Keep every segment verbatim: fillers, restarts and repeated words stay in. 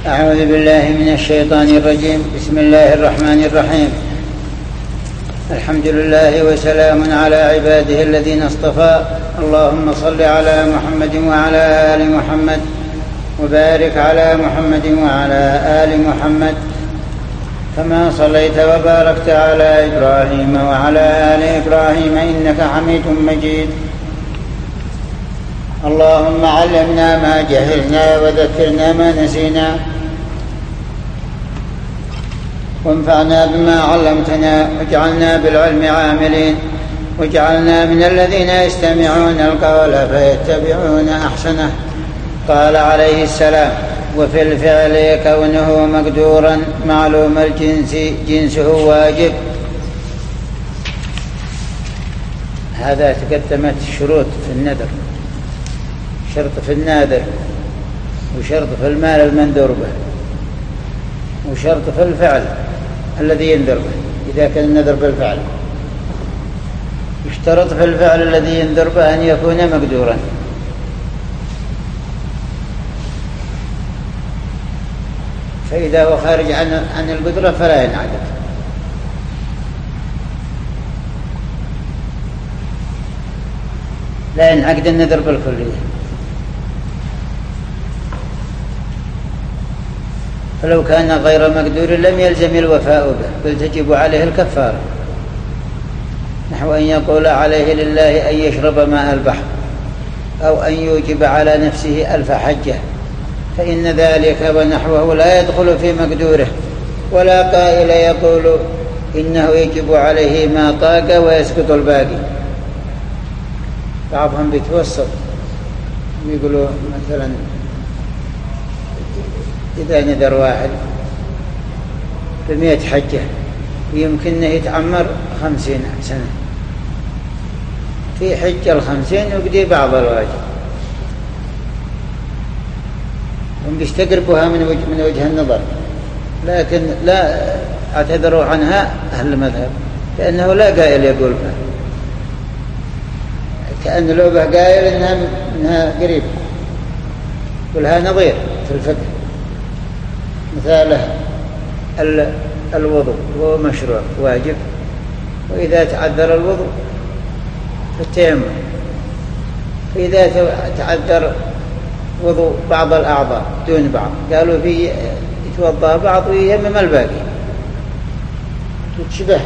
أعوذ بالله من الشيطان الرجيم. بسم الله الرحمن الرحيم. الحمد لله وسلام على عباده الذين اصطفى. اللهم صل على محمد وعلى آل محمد وبارك على محمد وعلى آل محمد كما صليت وباركت على إبراهيم وعلى آل إبراهيم إنك حميد مجيد. اللهم علمنا ما جهلنا وذكرنا ما نسينا وانفعنا بما علمتنا واجعلنا بالعلم عاملين واجعلنا من الذين يستمعون القول فيتبعون أحسنه. قال عليه السلام: وفي الفعل كونه مقدورا معلوم الجنس جنسه واجب. هذا تقدمت الشروط في النذر، شرط في الناذر وشرط في المال المنذور به وشرط في الفعل الذي ينذر به إذا كان النذر بالفعل. يشترط في الفعل الذي ينذر به أن يكون مقدورا، فإذا هو خارج عن عن القدرة فلا ينعقد. لا ينعقد النذر بالكلية. فلو كان غير مقدور لم يلزم الوفاء به، بل تجب عليه الكفارة، نحو أن يقول عليه لله أن يشرب ماء البحر أو أن يوجب على نفسه ألف حجة، فإن ذلك ونحوه لا يدخل في مقدوره. ولا قائل يقول إنه يجب عليه ما طاق ويسقط الباقي. بعضهم بيتوسط يقولوا مثلا إذا نذر واحد بمئة حجة يمكنه يتعمر خمسين سنة، في حجة الخمسين يقضي بعض الواجب، هم بيستقربوها من وجه, من وجه النظر، لكن لا اعتذروا عنها أهل المذهب لأنه لا قائل يقول بها، كأن لو به قائل إنها, إنها قريب، ولها نظير في الفقه. مثاله الوضوء هو مشروع واجب، وإذا تعذر الوضوء فالتيمم، فإذا تعذر وضوء بعض الأعضاء دون بعض قالوا فيه يتوضأ بعض ويهمم الباقي، تشبه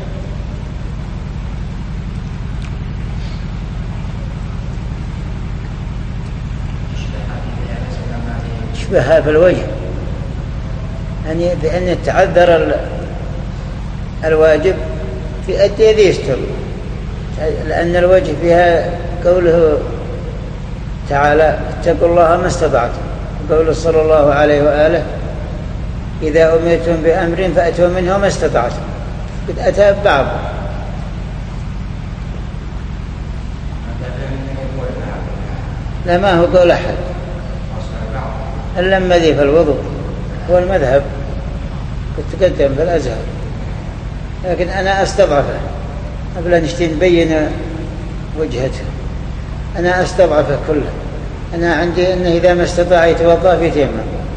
تشبهها في الوجه، يعني بأن تعذر الواجب في أدي ذي يستر، لأن الوجه فيها قوله تعالى: اتقوا الله ما استطعتم، قوله صلى الله عليه وآله: إذا أمرتم بأمر فأتوا منه ما استطعتم. قد أتى بعض لا ما هو قول أحد إلا الذي في الوضوء هو المذهب قد تقدم في الأزهر، لكن أنا أستضعفه قبل أن نشتي نبين وجهته، أنا أستضعفه كله. أنا عندي أنه إذا ما استطاع يتوضأ في تيمم،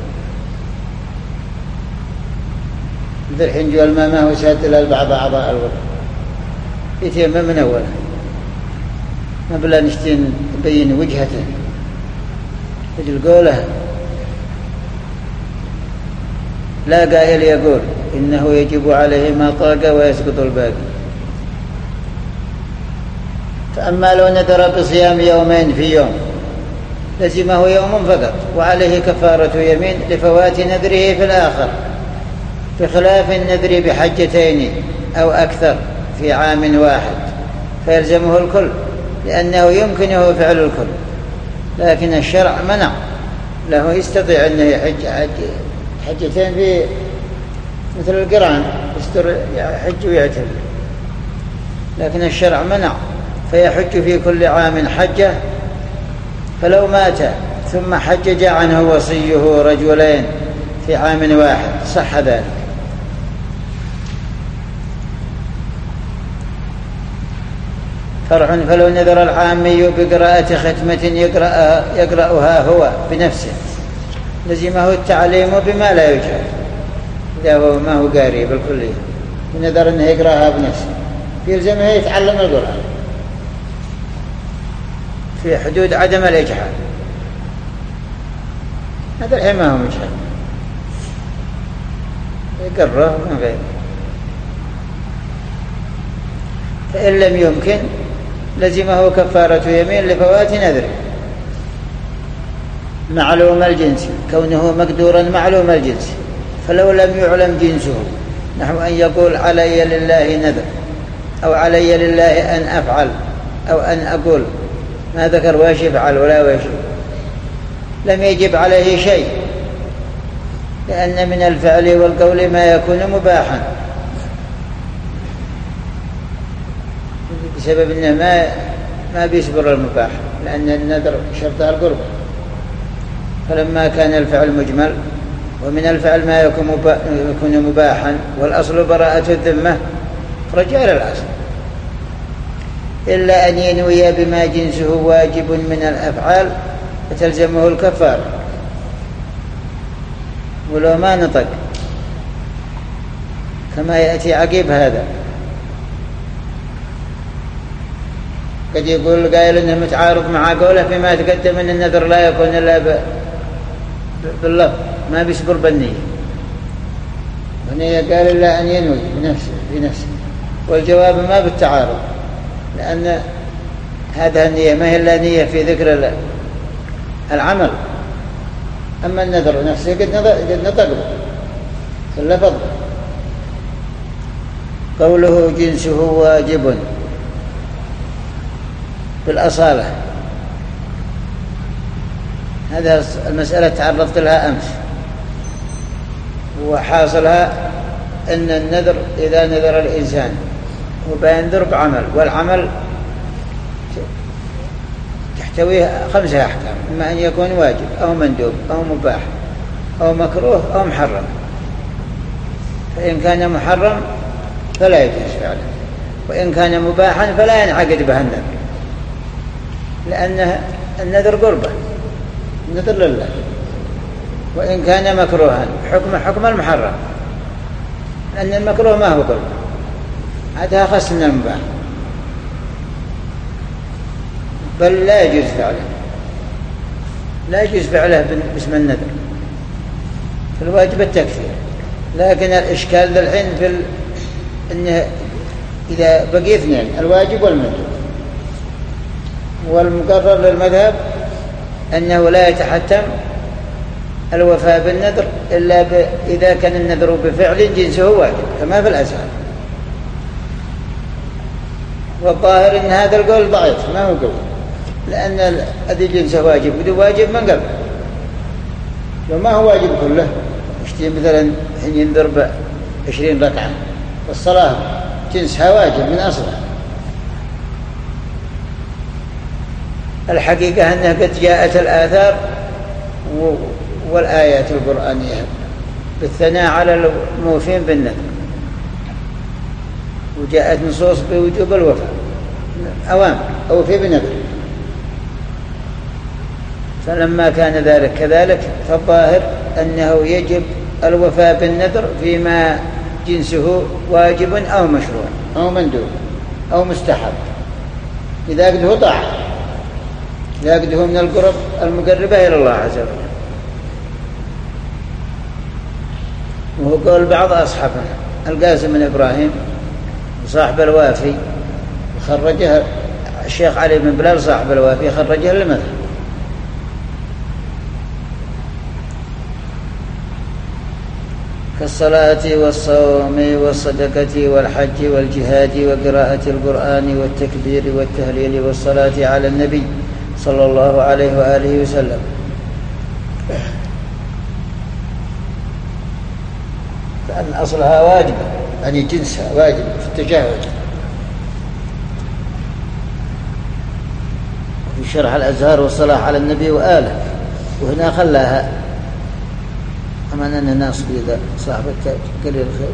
مثل الحين جو الماء ما هو ساد إلى بعض أعضاء الوضوء في تيمم من أوله، قبل أن نشتي نبين وجهته مثل قوله: لا قائل يقول إنه يجب عليه ما طاق ويسقط الباقي. فأما لو نذر بصيام يومين في يوم لزمه يوم فقط وعليه كفارة يمين لفوات نذره في الآخر، بخلاف النذر بحجتين أو أكثر في عام واحد فيلزمه الكل، لأنه يمكنه فعل الكل، لكن الشرع منع له، يستطيع أنه يحج حج حجتين في مثل القران يستر يحج ويعتمر، لكن الشرع منع، فيحج في كل عام حجة. فلو مات ثم حجج عنه وصيه رجلين في عام واحد صح ذلك. فرع: فلو نذر العامي بقراءة ختمة يقرأ يقرأها هو بنفسه لزمه التعليم بما لا يجهل إذا هو ما هو قاري بالكلية، ونذر أنه يقرأها بنفسه، يلزمه يتعلم القرآن في حدود عدم الإجحال. هذا الحين ما هو مجهل، يقرأه من غيره. فإن لم يمكن لزمه كفارة يمين لفوات نذره معلوم الجنس، كونه مقدورا معلوم الجنس. فلو لم يعلم جنسه، نحو أن يقول علي لله نذر، أو علي لله أن أفعل، أو أن أقول، ما ذكر واش يفعل ولا واش، لم يجب عليه شيء، لأن من الفعل والقول ما يكون مباحا، بسبب أنه ما ما بيصبر المباح، لأن النذر شرطها القرب. فلما كان الفعل مجمل، ومن الفعل ما يكون مباحا، والأصل براءة الذمة، رجع إلى الأصل، إلا أن ينوي بما جنسه واجب من الأفعال فتلزمه الكفارة ولو ما نطق، كما يأتي عقيب هذا. قد يقول قائل إنه متعارض مع قوله فيما تقدم أن النذر لا يكون إلا باللفظ، ما بيصبر بالنية. والنية قال إلا أن ينوي بنفسه بنفسه، والجواب ما بالتعارض، لأن هذا النية ما هي إلا نية في ذكر العمل، أما النذر نفسه قد نطق في اللفظ. قوله جنسه واجب بالأصالة، هذه المسألة تعرضت لها أمس، وحاصلها أن النذر إذا نذر الإنسان وبينذر بعمل، والعمل تحتويه خمسة أحكام، إما أن يكون واجب أو مندوب أو مباح أو مكروه أو محرم. فإن كان محرم فلا يجوز فعله، وإن كان مباحا فلا ينعقد به النذر، لأن النذر قربة، النذر لله. وإن كان مكروها حكم حكم المحرم، لأن المكروه ما هو قربة، هذا خاص من المباح، بل لا يجوز فعله، لا يجوز فعله باسم النذر. في الواجب التكفير، لكن الإشكال للحين في ال... إنه إذا بقي اثنين، الواجب والمندوب، والمقرر للمذهب أنه لا يتحتم الوفاء بالنذر إلا ب... إذا كان النذر بفعل جنسه واجب كما في الأزهار. والظاهر أن هذا القول ضعيف، ما هو قول، لأن الذي جنسه واجب بدو واجب من قبل، لو ما هو واجب كله. اشتي مثلا حين ينذر بعشرين ركعة، والصلاة جنسها واجب من أصلها. الحقيقة أنها قد جاءت الآثار والآيات القرآنية بالثناء على الموفين بالنذر، وجاءت نصوص بوجوب الوفاء، أوامر أوفي بنذر. فلما كان ذلك كذلك، فالظاهر أنه يجب الوفاء بالنذر فيما جنسه واجب أو مشروع أو مندوب أو مستحب، إذا قده طاعة، إذا قده من القرب المقربة إلى الله عز وجل. وهو قول بعض أصحابنا القاسم بن إبراهيم صاحب الوافي، خرجه الشيخ علي بن بلال صاحب الوافي، خرجه للمذهب. كالصلاة والصوم والصدقة والحج والجهاد وقراءة القرآن والتكبير والتهليل والصلاة على النبي صلى الله عليه وآله وسلم. لأن أصلها واجب، يعني جنسها واجب في التجاهل. في شرح الأزهار والصلاة على النبي وآله، وهنا خلاها أمان أن الناس إذا صاحب التاج قليل الخير.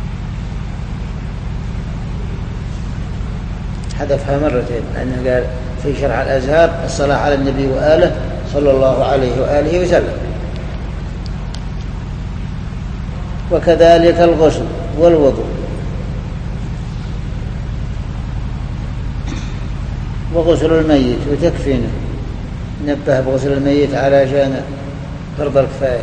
حذفها مرتين لأنه قال في شرح الأزهار الصلاة على النبي وآله صلى الله عليه وآله وسلم. وكذلك الغسل والوضوء. وغسل الميت وتكفينه، نبه بغسل الميت على شان فرض الكفاية.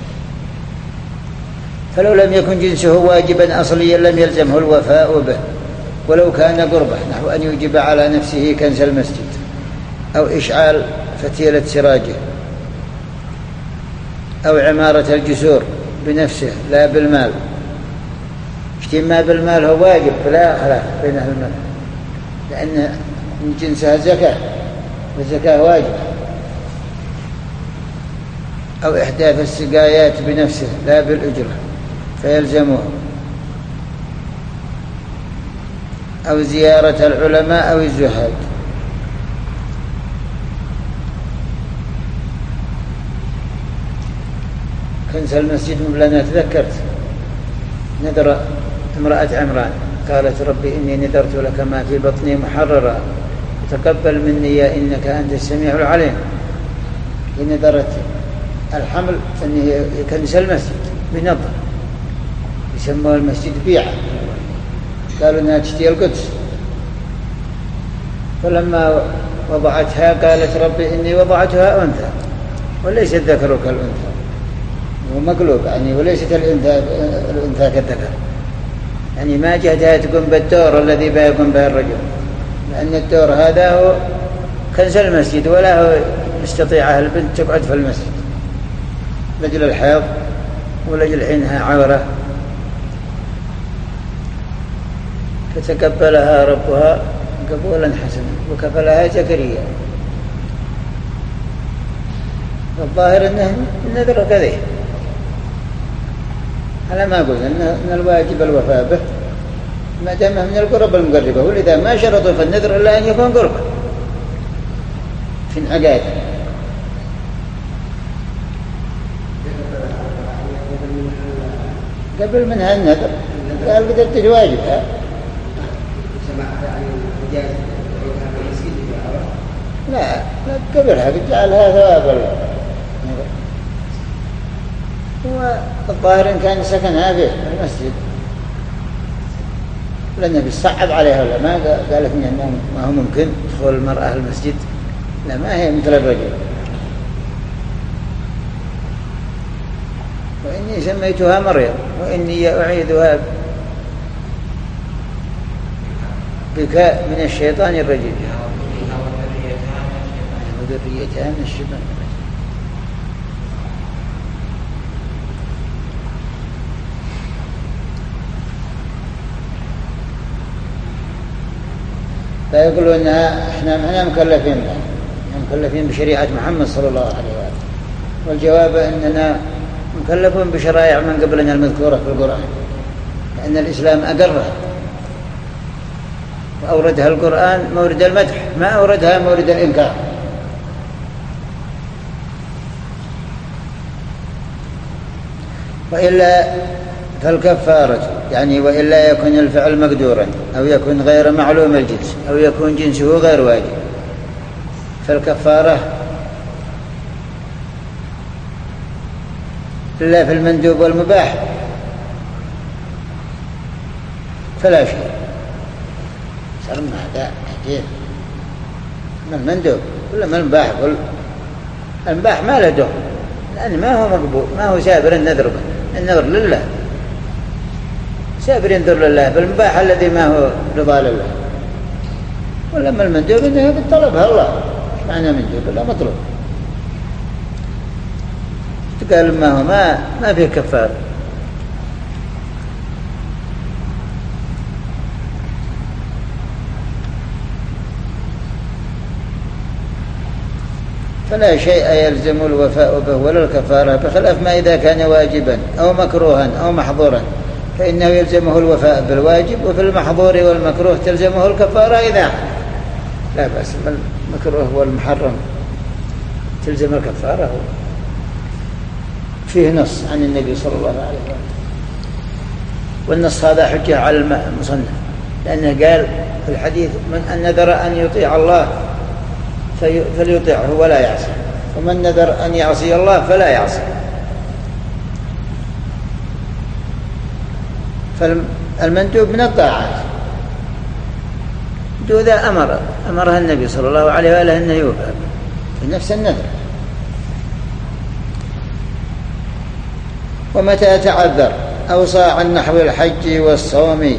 فلو لم يكن جنسه واجبا أصليا لم يلزمه الوفاء به ولو كان قربه، نحو أن يوجب على نفسه كنس المسجد أو إشعال فتيلة سراجه أو عمارة الجسور بنفسه لا بالمال. اجتماع بالمال هو واجب فلا خلاف بين أهل المال، لأن من جنسها الزكاة والزكاة واجب. أو إحداث السقايات بنفسه لا بالأجرة فيلزمه. أو زيارة العلماء أو الزهاد. كنس المسجد مبلنا تذكرت نذر امرأة عمران قالت ربي إني نذرت لك ما في بطني محررا تقبل مني يا إنك أنت السميع العليم. نذرت الحمل أنه يكنس المسجد بنظر يسموه المسجد بيعة، قالوا أنها تشتي القدس. فلما وضعتها قالت ربي إني وضعتها أنثى وليس الذكر كالأنثى، ومقلوب يعني وليست الأنثى الأنثى كالذكر، يعني ما جهدها تقوم بالدور الذي بيقوم به الرجل، لأن الدور هذا هو كنس المسجد ولا هو يستطيعها البنت تقعد في المسجد لجل الحيض ولجل عينها عورة. فتقبلها ربها قبولا حسنا وكفلها زكريا. والظاهر أنه النذر كذا على ما قلت أن الواجب الوفاء به ما دام من القرب المقربة، ولذا ما شرطوا في النذر إلا أن يكون قربا في العقائد. قبل منها النذر قال قدرت واجبها. لا لا قبلها قد جعلها ثواب. والظاهر إن كان سكنها في المسجد لأنه بيصعب عليها ولا ما قالت إنه ما هو ممكن دخول المرأة المسجد، لا ما هي مثل الرجل. وإني سميتها مريم وإني أعيذها بك من الشيطان الرجيم وذريتها من الشيطان الرجيم. لا يقولون إنها إحنا إحنا مكلفين بها، مكلفين بشريعة محمد صلى الله عليه وآله. والجواب أننا مكلفون بشرائع من قبلنا المذكورة في القرآن، لأن الإسلام أقرها وأوردها القرآن مورد المدح ما أوردها مورد الإنكار. وإلا فالكفارة يعني وإلا يكون الفعل مقدورا أو يكون غير معلوم الجنس أو يكون جنسه غير واجب، فالكفارة إلا في المندوب والمباح فلا شيء. سلم هذا عجيب من المندوب ولا من المباح؟ قل المباح ما له دور، لأن ما هو مقبول، ما هو سابر النذر، النذر لله سابر ينذر لله بالمباح الذي ما هو رضا لله. ولما المندوب إنه قد طلبها الله، إيش معنى مندوب؟ لا مطلوب. قال ما هو ما ما فيه كفارة. فلا شيء يلزم الوفاء به ولا الكفارة، بخلاف ما إذا كان واجبا أو مكروها أو محظورا فإنه يلزمه الوفاء بالواجب، وفي المحظور والمكروه تلزمه الكفارة إذا لا بأس. المكروه والمحرم تلزم الكفارة. فيه نص عن النبي صلى الله عليه وسلم، والنص هذا حجة على المصنف، لأنه قال في الحديث من أن نذر أن يطيع الله فليطعه ولا يعصي، ومن نذر أن يعصي الله فلا يعصي. فالمندوب من الطاعات ذا أمر أمرها النبي صلى الله عليه وآله أنه يوفى في نفس النذر. ومتى تعذر أوصى عن نحو الحج والصوم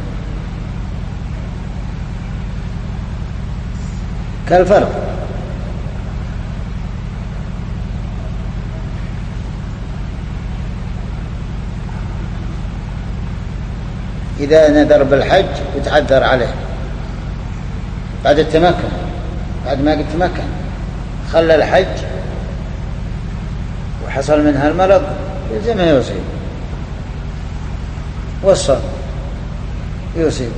كالفرض، إذا نذر بالحج وتعذر عليه بعد التمكن، بعد ما قد تمكن خلى الحج وحصل منها المرض يلزمه يصيب، والصوم يصيب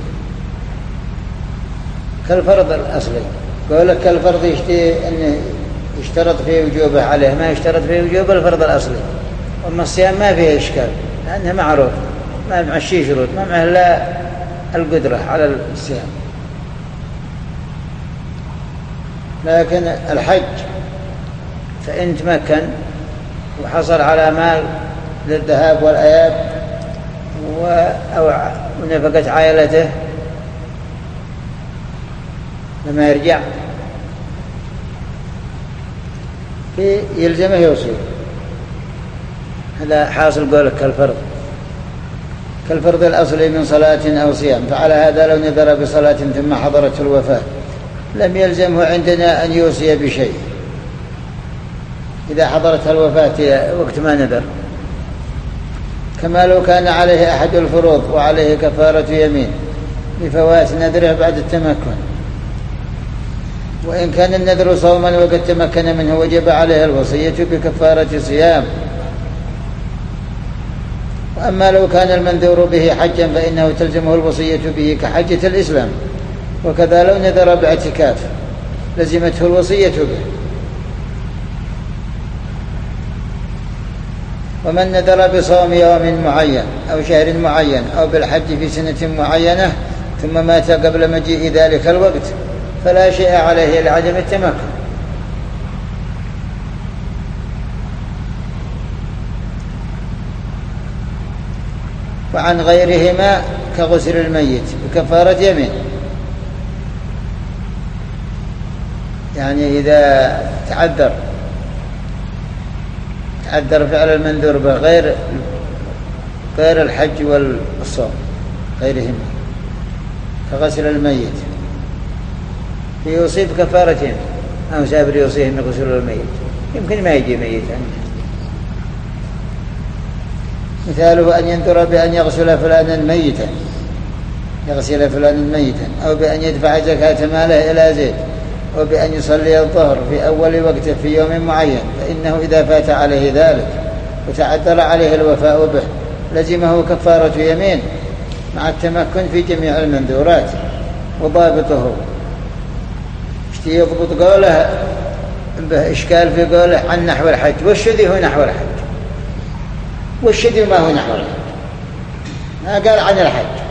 كالفرض الأصلي. قولك كالفرض يشتي أنه يشترط فيه وجوبه عليه، ما يشترط فيه وجوبه الفرض الأصلي. وأما الصيام ما فيه إشكال لأنه معروف، ما مع الشيء شروط، ما معه لا القدرة على الصيام. لكن الحج فإن تمكن وحصل على مال للذهاب والأياب ونفقت عائلته لما يرجع في يلزمه يوصي. هذا حاصل قولك كالفرض، كالفرض الأصلي من صلاة أو صيام. فعلى هذا لو نذر بصلاة ثم حضرته الوفاة لم يلزمه عندنا أن يوصي بشيء إذا حضرتها الوفاة وقت ما نذر، كما لو كان عليه أحد الفروض وعليه كفارة يمين لفوات نذره بعد التمكن. وإن كان النذر صوما وقد تمكن منه وجب عليه الوصية بكفارة صيام. وأما لو كان المنذور به حجا فإنه تلزمه الوصية به كحجة الإسلام. وكذا لو نذر باعتكاف لزمته الوصية به. ومن نذر بصوم يوم معين أو شهر معين أو بالحج في سنة معينة ثم مات قبل مجيء ذلك الوقت فلا شيء عليه لعدم التمكن. وعن غيرهما كغسل الميت بكفارة يمين، يعني إذا تعذر تعذر فعل المنذور بغير غير الحج والصوم غيرهما كغسل الميت يصيب كفارة يمين، أو سافر يوصيه أن غسل الميت يمكن ما يجي ميت عنه. مثاله أن ينذر بأن يغسل فلانا ميتا يغسل فلانا ميتا، أو بأن يدفع زكاة ماله إلى زيد، أو بأن يصلي الظهر في أول وقته في يوم معين، فإنه إذا فات عليه ذلك وتعذر عليه الوفاء به لزمه كفارة يمين مع التمكن في جميع المنذورات. وضابطه اشتي يضبط قوله بإشكال في قوله عن نحو الحج، والشذي هو نحو الحج، والشذي ما هو نحو الحج، ما قال عن الحج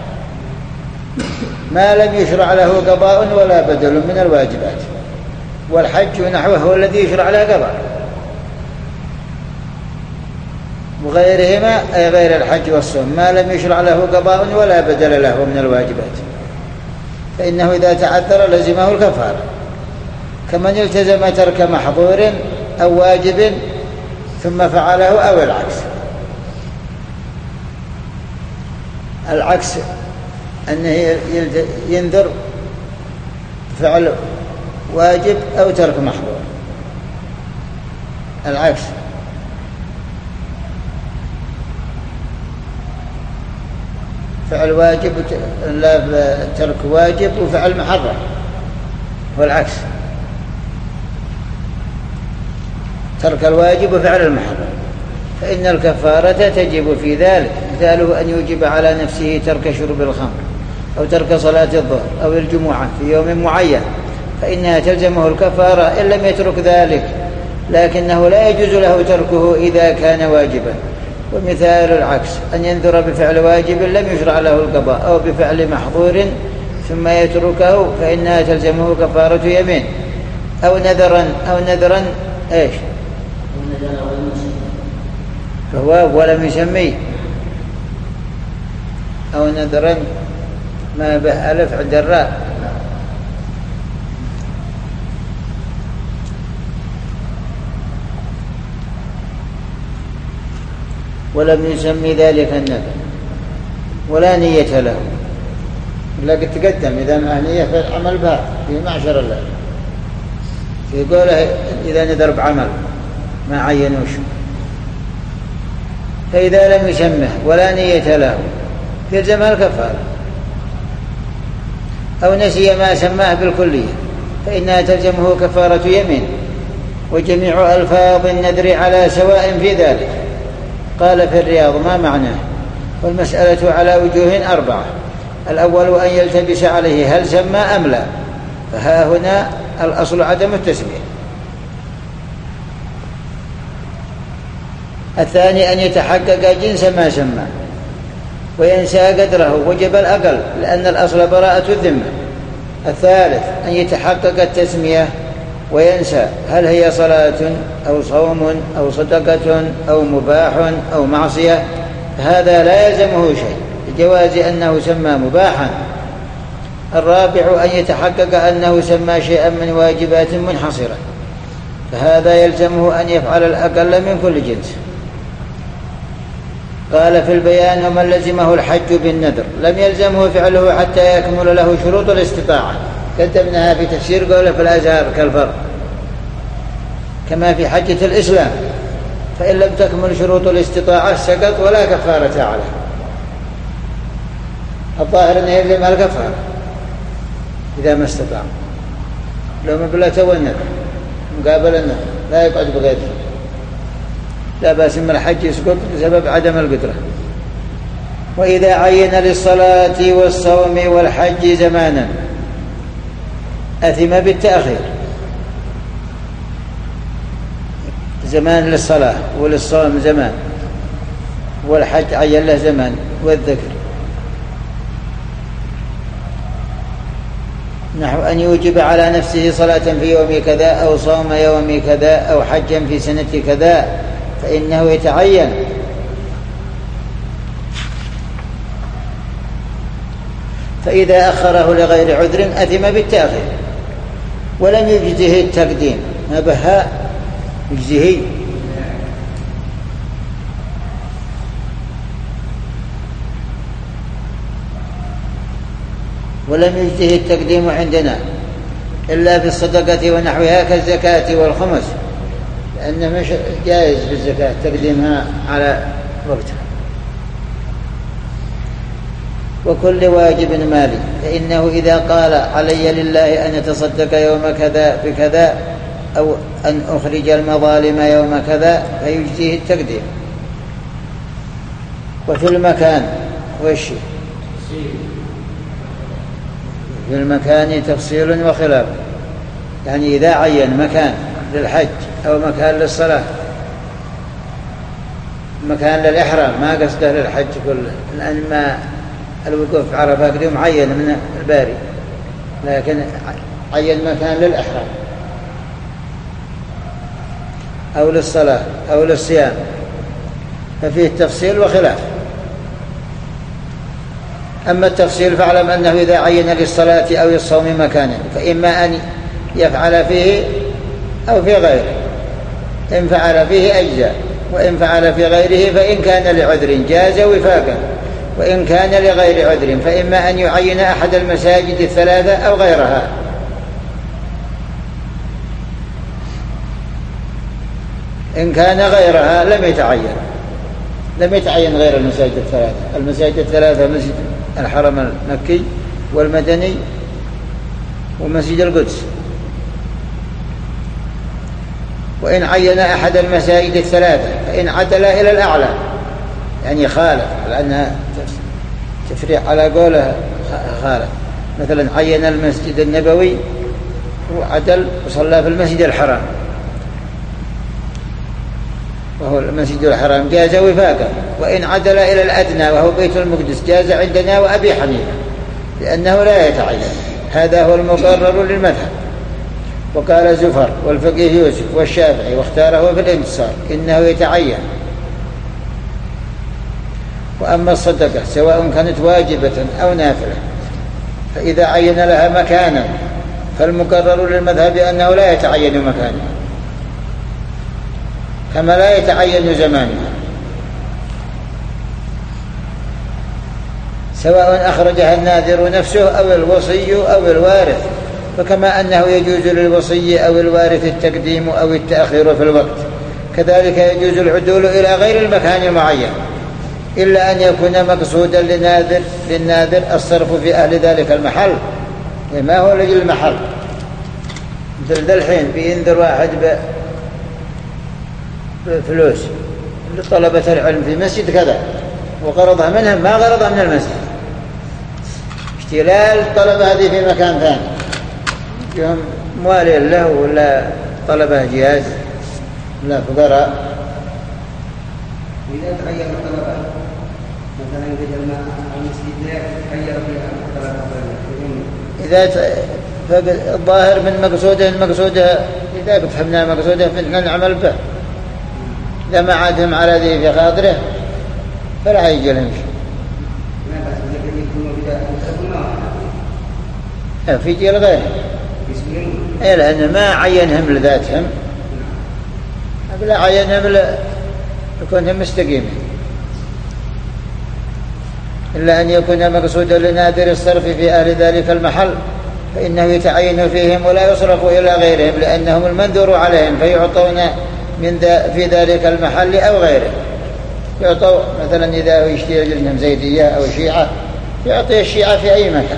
ما لم يشرع له قضاء ولا بدل من الواجبات. والحج نحوه هو الذي يشرع له قضاء، وغيرهما أي غير الحج والصوم ما لم يشرع له قضاء ولا بدل له من الواجبات فإنه إذا تعذر لزمه الكفارة، كمن التزم ترك محظور أو واجب ثم فعله أو العكس. العكس أنه ينذر فعل واجب أو ترك محظور، العكس. فعل واجب لا ترك واجب وفعل محظور، والعكس ترك الواجب وفعل المحظور، فإن الكفارة تجب في ذلك. مثاله أن يوجب على نفسه ترك شرب الخمر أو ترك صلاة الظهر أو الجمعة في يوم معين، فإنها تلزمه الكفارة إن لم يترك ذلك، لكنه لا يجوز له تركه إذا كان واجبا. ومثال العكس أن ينذر بفعل واجب لم يشرع له القضاء أو بفعل محظور ثم يتركه، فإنها تلزمه كفارة يمين أو نذرا أو نذرا إيش فهو ولم يسميه أو نذرا ما به ألف عند الراء ولم يسمي ذلك النذر ولا نية له. لكن تقدم إذا ما نية فالعمل بها في معشر الله في قوله إذا نذر بعمل ما عينوش. فإذا لم يسمه ولا نية له يلزمها الكفارة، أو نسي ما سماه بالكلية فإنها تلزمه كفارة يمين. وجميع ألفاظ النذر على سواء في ذلك. قال في الرياض ما معناه؟ والمسألة على وجوه أربعة. الأول أن يلتبس عليه هل سمى أم لا، فها هنا الأصل عدم التسمية. الثاني أن يتحقق جنس ما سمى وينسى قدره وجب الأقل لأن الأصل براءة الذمة. الثالث أن يتحقق التسمية وينسى هل هي صلاة أو صوم أو صدقة أو مباح أو معصية، هذا لا يلزمه شيء لجواز أنه سمى مباحا. الرابع أن يتحقق أنه سمى شيئا من واجبات منحصرة، فهذا يلزمه أن يفعل الأقل من كل جنس. قال في البيان ومن لزمه الحج بالنذر لم يلزمه فعله حتى يكمل له شروط الاستطاعة. كتبناها في تفسير قوله في الأزهر كالفرق كما في حجة الإسلام، فإن لم تكمل شروط الاستطاعة سقط ولا كفارة عليه. الظاهر أنه يلزم الكفارة إذا ما استطاع، لو مبلغ والنذر مقابل النذر لا يقعد بغيره، لا بأس من الحج يسقط بسبب عدم القدرة. وإذا عين للصلاة والصوم والحج زمانا أثم بالتأخير. زمان للصلاة وللصوم زمان والحج عين له زمان والذكر، نحو أن يوجب على نفسه صلاة في يوم كذا أو صوم يوم كذا أو حجا في سنة كذا فإنه يتعين. فإذا أخره لغير عذر أثم بالتأخير. ولم يجزه التقديم، ما بها يجزه. ولم يجزه التقديم عندنا إلا في الصدقة ونحوها كالزكاة والخمس، لأنه مش جائز بالزكاة تقديمها على وقتها. وكل واجب مالي، فإنه إذا قال علي لله أن أتصدق يوم كذا بكذا أو أن أخرج المظالم يوم كذا فيجزيه التقديم. وفي المكان وش في المكان تفصيل وخلاف، يعني إذا عين مكان للحج أو مكان للصلاة، مكان للإحرام ما قصده للحج كله، لأن ما الوقوف عرفة قد معين من الباري، لكن عين مكان للإحرام أو للصلاة أو للصيام ففيه تفصيل وخلاف. أما التفصيل فاعلم أنه إذا عين للصلاة أو للصوم مكانا فإما أن يفعل فيه أو في غيره، إن فعل فيه أجزاء، وإن فعل في غيره فإن كان لعذر جاز وفاقا، وإن كان لغير عذر فإما أن يعين أحد المساجد الثلاثة أو غيرها. إن كان غيرها لم يتعين لم يتعين غير المساجد الثلاثة. المساجد الثلاثة مسجد الحرم المكي والمدني ومسجد القدس. وإن عين أحد المساجد الثلاثة فإن عدل إلى الأعلى يعني خالف، لأنها تفريع على قوله خالف. مثلا عين المسجد النبوي وعدل وصلى في المسجد الحرام وهو المسجد الحرام جاز وفاقا. وإن عدل إلى الأدنى وهو بيت المقدس جاز عندنا وأبي حنيفة، لأنه لا يتعين. هذا هو المقرر للمذهب. وقال زفر والفقيه يوسف والشافعي واختاره في الانتصار إنه يتعين. وأما الصدقة سواء كانت واجبة أو نافلة فإذا عين لها مكانا فالمقرر للمذهب أنه لا يتعين مكانها كما لا يتعين زمانها، سواء أخرجها الناذر نفسه أو الوصي أو الوارث، فكما أنه يجوز للوصي أو الوارث التقديم أو التأخير في الوقت كذلك يجوز العدول إلى غير المكان المعين إلا أن يكون مقصودا للناذر, للناذر الصرف في أهل ذلك المحل. ما هو لجل المحل؟ مثل ذا الحين بينذر واحد بفلوس لطلبة العلم في مسجد كذا وغرضها منهم ما غرضها من المسجد، اشتلال الطلبة هذه في مكان ثاني يوم موالي له ولا طلبة جهاز ولا فقراء. إذا تغير الطلبة مثلا في المسجد لا تغير فيها الطلبة إذا الظاهر من مقصوده المقصوده إذا فهمنا مقصوده فإننا نعمل به، إذا ما عادهم على ذي في خاطره فلا يجي لهم شيء. في جيل غيره إيه لأن ما عينهم لذاتهم لا عينهم لكونهم مستقيمين، إلا أن يكون مقصودا لنادر الصرف في أهل ذلك المحل فإنه يتعين فيهم ولا يصرف إلى غيرهم لأنهم المنذور عليهم فيعطون من ذا في ذلك المحل أو غيره. يعطوا مثلا إذا يشتري لهم زيدية أو شيعة يعطي الشيعة في أي مكان،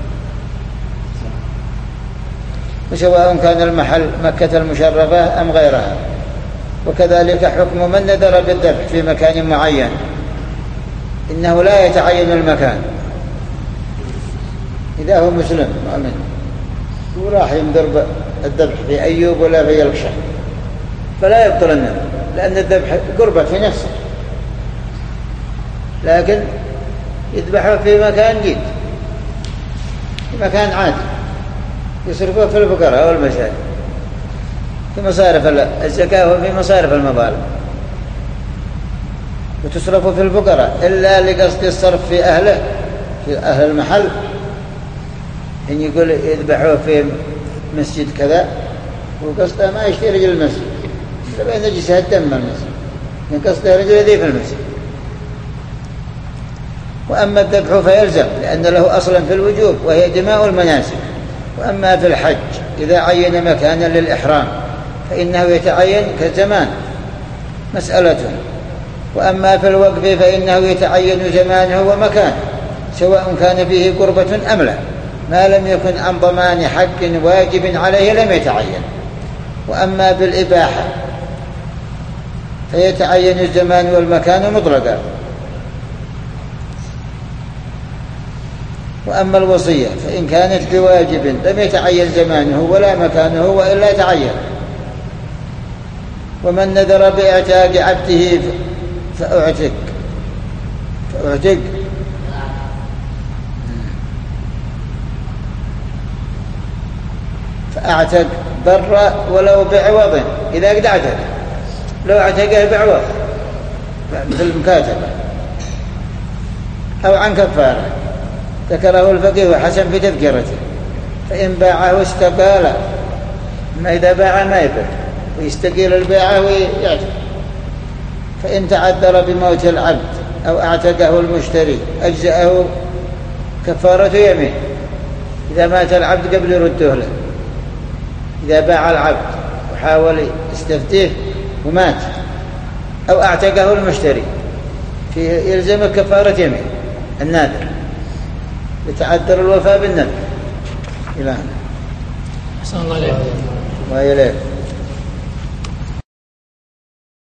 وسواء كان المحل مكة المشرفة أم غيرها. وكذلك حكم من نذر بالذبح في مكان معين إنه لا يتعين المكان. إذا هو مسلم مؤمن وراح ينذر الذبح في أيوب ولا في يلقشة فلا يبطل النذر لأن الذبح قربة في نفسه، لكن يذبحه في مكان جيد في مكان عادي يصرفه في الفقراء والمساكين في مصارف الزكاة وفي مصارف المظالم، وتصرف في الفقراء إلا لقصد الصرف في أهله في أهل المحل. إن يقول يذبحوه في مسجد كذا وقصده ما يشتري رجل المسجد فبين نجسها الدم المسجد من قصده رجل ذي في المسجد. وأما الذبح فيلزم لأن له أصلا في الوجوب وهي دماء المناسك. وأما في الحج إذا عين مكانا للإحرام فإنه يتعين كزمان مسألته. وأما في الوقف فإنه يتعين زمانه ومكانه سواء كان فيه قربة أم لا، ما لم يكن عن ضمان حق واجب عليه لم يتعين. وأما بالإباحة فيتعين الزمان والمكان مطلقا. وأما الوصية فإن كانت بواجب لم يتعين زمانه ولا مكانه وإلا تعين. ومن نذر بإعتاق عبده فأعتق فأعتق فأعتق بر ولو بعوض إذا قد اعتق، لو اعتقه بعوض مثل المكاتبة أو عن كفارة ذكره الفقيه وحسن في تذكرته. فإن باعه استقال، ما إذا باع ما يبيع ويستقيل البيعة ويعتق. فإن تعذر بموت العبد أو اعتقه المشتري أجزأه كفارة يمين إذا مات العبد قبل يرده له. إذا باع العبد وحاول يستفتيه ومات أو اعتقه المشتري فيه يلزم كفارة يمين النادر لتعذر الوفاء بالنذر. إلى هنا. أحسن الله عليك. وإليك.